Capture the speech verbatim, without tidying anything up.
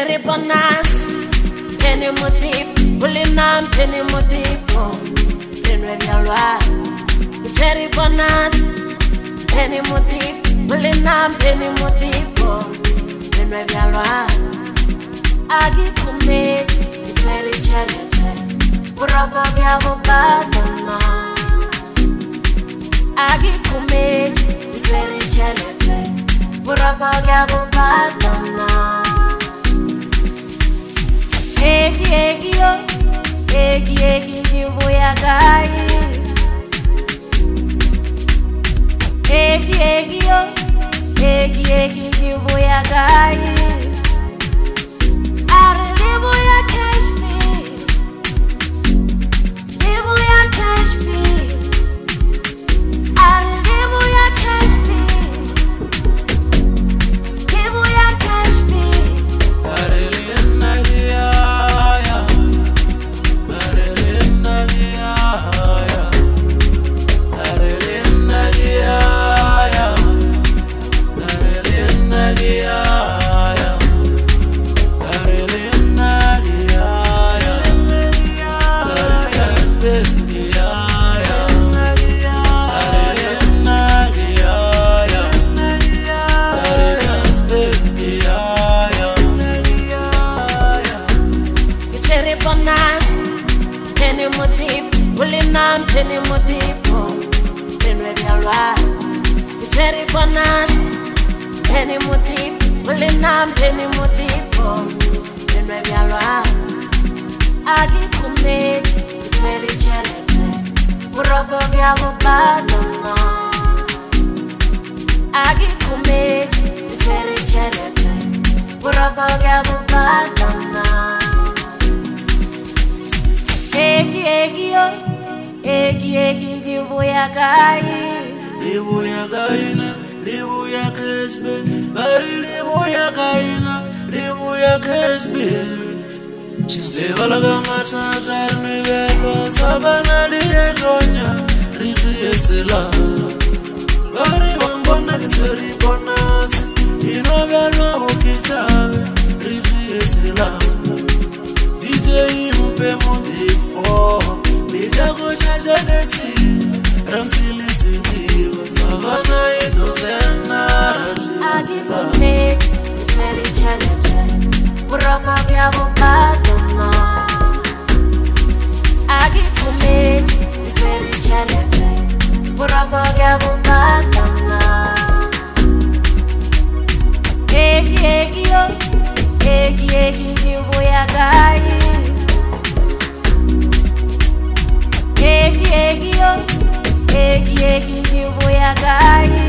Cherry bonus, penny motif, pulling on penny motif, oh, then when you're right. Cherry bonus, penny motif, pulling on penny motif, oh, then when you're right. Agi kumej, it's very challenging. Uraba biago badana. Agi kumej, it's very challenging. Uraba biago badana. Egi egi yo, egi egi kibuya gai. Egi egi yo, egi egi kibuya gai. Are kibuya cash me, kibuya cash me. Are kibuya cash me, kibuya cash me. Penny motif, oh, then when you're right. It's very bonus. Penny motif, pulling on penny motif, oh, then when you're right. Agi kumej, it's very challenging. Urago biago badana. Agi kumej, it's very challenging. Urago biago badana. Egi egi yo. Egi egi kibuya gai. Libuya gaina, libuya kesbe, bari libuya gaina, libuya kesbe. Levala mata jarme velo, sabana lietonya, riti esela. Bari wambona kiseri konas, ino velo ukicha, riti esela. D J mupe mudifo. Go shaja desi, ramsili sidi, savana idosena. Agi kumej, it's very challenging. Uraba biago badana. Agi kumej, it's very challenging. Uraba biago badana. Egi egi yo, egi egi kibuya gai. Egi egi yo, egi egi kibuya gai.